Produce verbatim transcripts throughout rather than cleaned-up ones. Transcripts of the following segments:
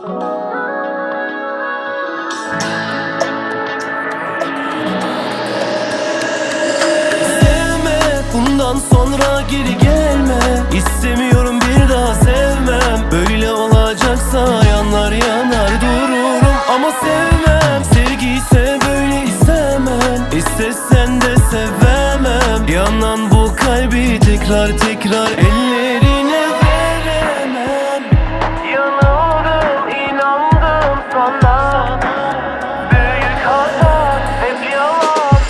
Sevme, bundan sonra geri gelme. İstemiyorum, bir daha sevmem. Böyle olacaksa yanar yanar dururum. Ama sevmem, sevgi ise böyle istemem. İstesen de sevemem. Yanan bu kalbi tekrar tekrar ellerine veremem. Yanıldım, inandım sana. Büyük hata, hep yalan.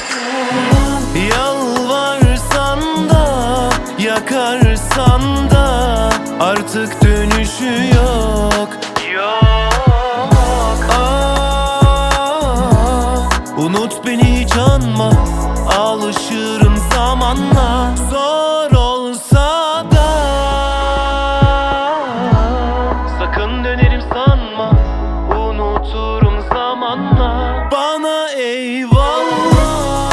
Yalvarsan da, yakarsan da artık dönüşü yok. Yok. Aa, unut beni hiç anma. Alışırım zamanla. Zor olsa da sakın dönerim sanma. Unuturum zamanla. Bana eyvallah.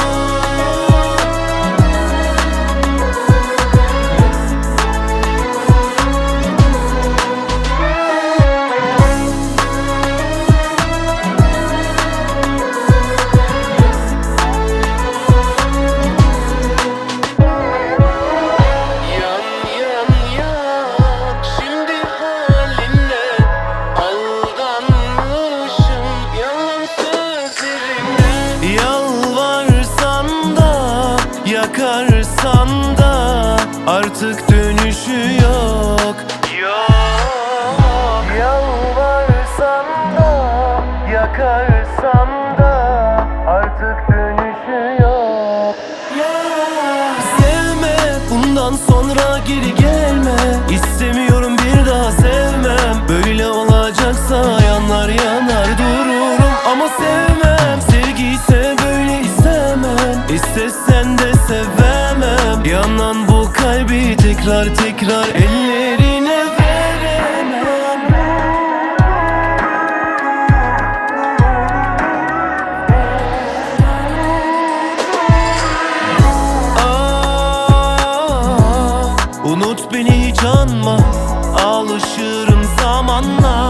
Yakarsan da artık dönüşü yok. Yok. Yalvarsan da, yakarsan da artık dönüşü yok. Yeah. Sevme, bundan sonra geri gelme. İstemiyorum, bir daha sevmem. Böyle olacaksa yanar yanar dururum. Ama sevmem, sevgi ise böyle istemem. İstesen de sevemem. Yanan bu kalbi tekrar tekrar ellerine veremem. Aa, unut beni hiç anma. Alışırım zamanla.